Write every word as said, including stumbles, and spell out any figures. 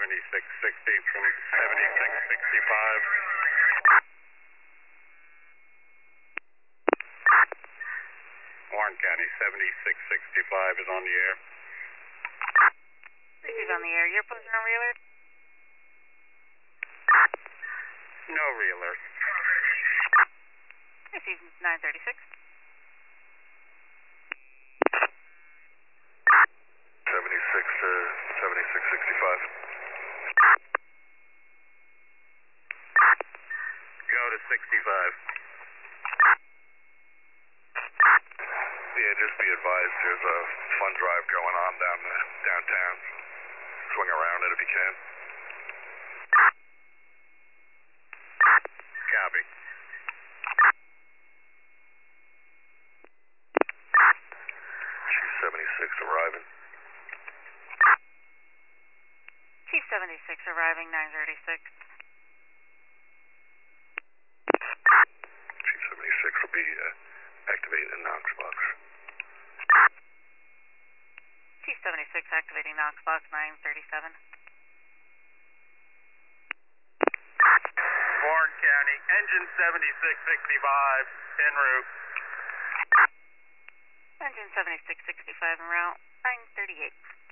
seventy-six sixty from seventy-six sixty-five. Warren County, seventy-six sixty-five is on the air. This is on the air. You're posting on Reeler? No Reeler. This is nine thirty-six. seventy-six to seventy-six sixty-five. Go to sixty-five. Yeah, just be advised there's a fun drive going on down the downtown. Swing around it if you can. Copy. Chief seventy-six arriving. Chief seventy-six arriving, nine thirty-six. Chief seventy-six will be uh, activating the Knox box. Chief seventy-six activating Knox box, nine thirty-seven. Warren County, engine seventy-six sixty-five, en route. Engine seventy-six sixty-five en route, nine thirty-eight.